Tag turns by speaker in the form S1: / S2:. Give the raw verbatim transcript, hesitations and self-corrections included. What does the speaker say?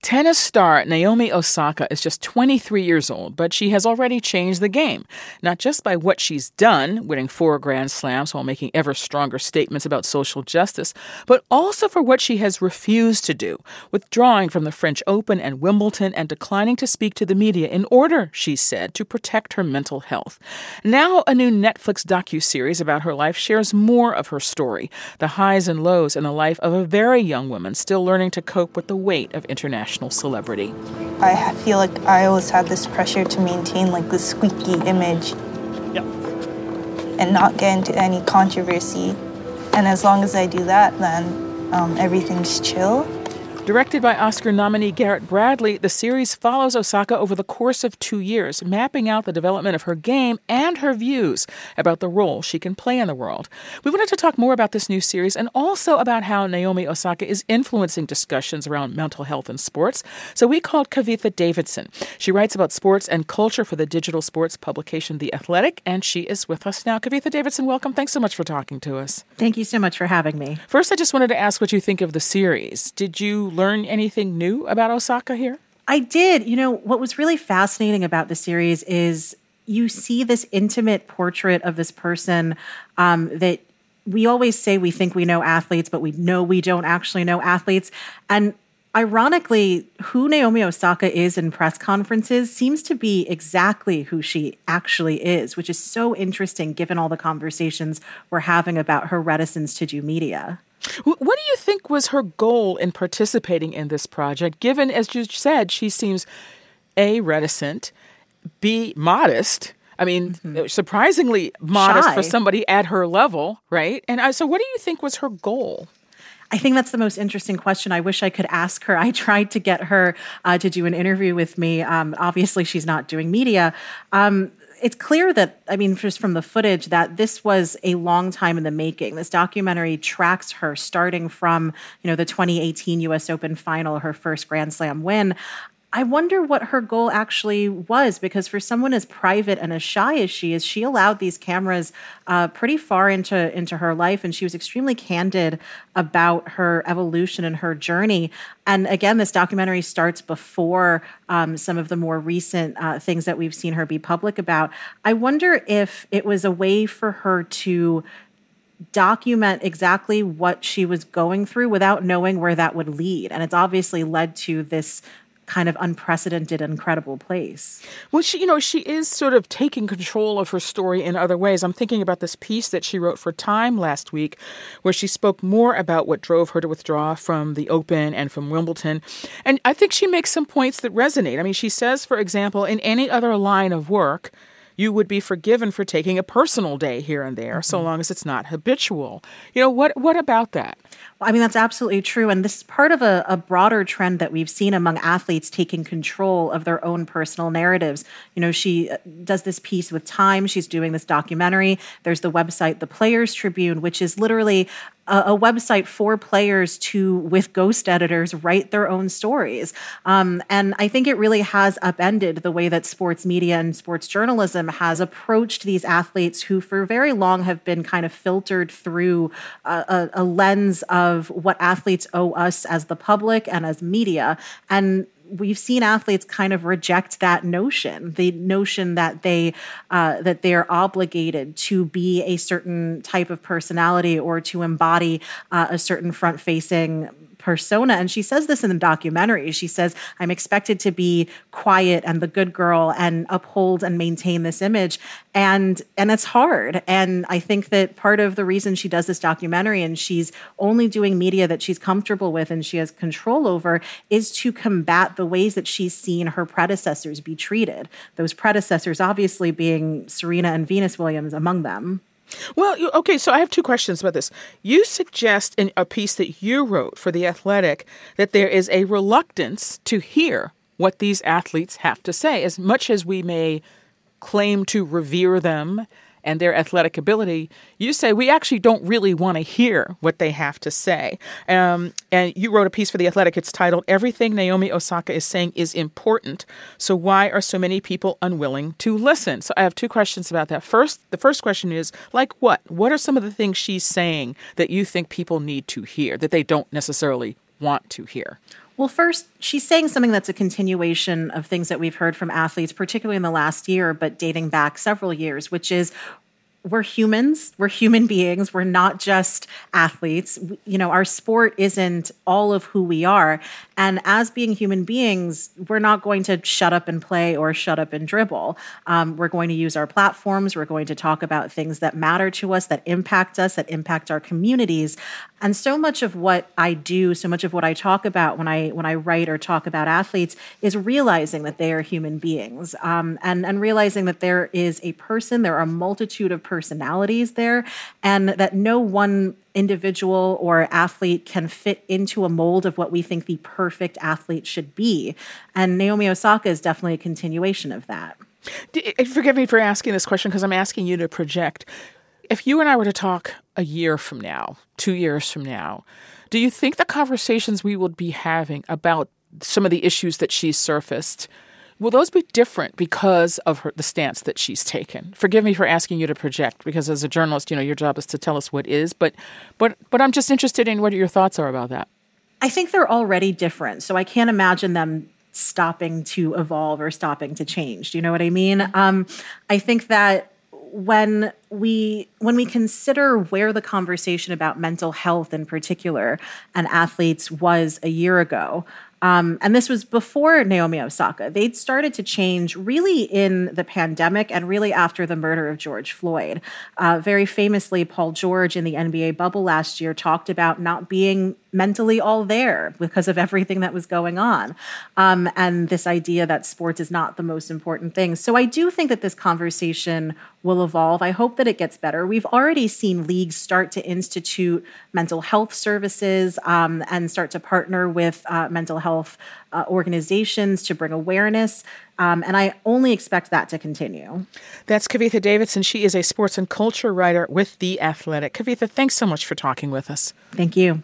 S1: Tennis star Naomi Osaka is just twenty-three years old, but she has already changed the game, not just by what she's done, winning four Grand Slams while making ever stronger statements about social justice, but also for what she has refused to do, withdrawing from the French Open and Wimbledon and declining to speak to the media in order, she said, to protect her mental health. Now a new Netflix docuseries about her life shares more of her story, the highs and lows in the life of a very young woman still learning to cope with the weight of international celebrity.
S2: I feel like I always had this pressure to maintain like this squeaky image.
S1: Yep.
S2: And not get into any controversy. And as long as I do that, then um, everything's chill.
S1: Directed by Oscar nominee Garrett Bradley, the series follows Osaka over the course of two years, mapping out the development of her game and her views about the role she can play in the world. We wanted to talk more about this new series and also about how Naomi Osaka is influencing discussions around mental health in sports. So we called Kavitha Davidson. She writes about sports and culture for the digital sports publication The Athletic, and she is with us now. Kavitha Davidson, welcome. Thanks so much for talking to us.
S3: Thank you so much for having me.
S1: First, I just wanted to ask what you think of the series. Did you learn anything new about Osaka here?
S3: I did. You know, what was really fascinating about the series is you see this intimate portrait of this person um, that we always say we think we know athletes, but we know we don't actually know athletes. And ironically, who Naomi Osaka is in press conferences seems to be exactly who she actually is, which is so interesting given all the conversations we're having about her reticence to do media.
S1: What do you think was her goal in participating in this project, given, as you said, she seems, A, reticent, B, modest, I mean, mm-hmm. surprisingly modest
S3: Shy.
S1: For somebody at her level, right? And I, so what do you think was her goal?
S3: I think that's the most interesting question. I wish I could ask her. I tried to get her uh, to do an interview with me. Um, obviously, she's not doing media. Um, It's clear that, I mean, just from the footage, that this was a long time in the making. This documentary tracks her starting from, you know, the twenty eighteen U S Open final, her first Grand Slam win. I wonder what her goal actually was, because for someone as private and as shy as she is, she allowed these cameras uh, pretty far into, into her life, and she was extremely candid about her evolution and her journey. And again, this documentary starts before um, some of the more recent uh, things that we've seen her be public about. I wonder if it was a way for her to document exactly what she was going through without knowing where that would lead. And it's obviously led to this kind of unprecedented, incredible place.
S1: Well, she, you know, she is sort of taking control of her story in other ways. I'm thinking about this piece that she wrote for Time last week, where she spoke more about what drove her to withdraw from the Open and from Wimbledon. And I think she makes some points that resonate. I mean, she says, for example, in any other line of work, you would be forgiven for taking a personal day here and there, mm-hmm. so long as it's not habitual. You know, what what about that?
S3: Well, I mean, that's absolutely true. And this is part of a, a broader trend that we've seen among athletes taking control of their own personal narratives. You know, she does this piece with Time. She's doing this documentary. There's the website, The Players Tribune, which is literally a, a website for players to, with ghost editors, write their own stories. Um, and I think it really has upended the way that sports media and sports journalism has approached these athletes who for very long have been kind of filtered through a, a, a lens of what athletes owe us as the public and as media. And we've seen athletes kind of reject that notion, the notion that they uh, that they are obligated to be a certain type of personality or to embody uh, a certain front-facing persona. And she says this in the documentary. She says, I'm expected to be quiet and the good girl and uphold and maintain this image. And and it's hard. And I think that part of the reason she does this documentary and she's only doing media that she's comfortable with and she has control over is to combat the ways that she's seen her predecessors be treated. Those predecessors obviously being Serena and Venus Williams among them.
S1: Well, okay, so I have two questions about this. You suggest in a piece that you wrote for The Athletic that there is a reluctance to hear what these athletes have to say. As much as we may claim to revere them and their athletic ability, you say we actually don't really want to hear what they have to say. Um, and you wrote a piece for The Athletic. It's titled, Everything Naomi Osaka is Saying is Important. So why are so many people unwilling to listen? So I have two questions about that. First, the first question is, like what? What are some of the things she's saying that you think people need to hear, that they don't necessarily want to hear?
S3: Well, first, she's saying something that's a continuation of things that we've heard from athletes, particularly in the last year, but dating back several years, which is we're humans, we're human beings, we're not just athletes. You know, our sport isn't all of who we are. And as being human beings, we're not going to shut up and play or shut up and dribble. Um, we're going to use our platforms. We're going to talk about things that matter to us, that impact us, that impact our communities. And so much of what I do, so much of what I talk about when I when I write or talk about athletes is realizing that they are human beings, um, and, and realizing that there is a person, there are a multitude of personalities there, and that no one individual or athlete can fit into a mold of what we think the perfect athlete should be. And Naomi Osaka is definitely a continuation of that.
S1: Forgive me for asking this question because I'm asking you to project. If you and I were to talk a year from now, two years from now, do you think the conversations we would be having about some of the issues that she's surfaced, will those be different because of her, the stance that she's taken? Forgive me for asking you to project, because as a journalist, you know, your job is to tell us what is, but but but I'm just interested in what your thoughts are about that.
S3: I think they're already different, so I can't imagine them stopping to evolve or stopping to change. Do you know what I mean? Um, I think that when we when we consider where the conversation about mental health in particular and athletes was a year ago, Um, and this was before Naomi Osaka. They'd started to change really in the pandemic and really after the murder of George Floyd. Uh, very famously, Paul George in the N B A bubble last year talked about not being mentally all there because of everything that was going on. Um, and this idea that sports is not the most important thing. So I do think that this conversation will evolve. I hope that it gets better. We've already seen leagues start to institute mental health services um, and start to partner with uh, mental health uh, organizations to bring awareness. Um, and I only expect that to continue.
S1: That's Kavitha Davidson. She is a sports and culture writer with The Athletic. Kavitha, thanks so much for talking with us.
S3: Thank you.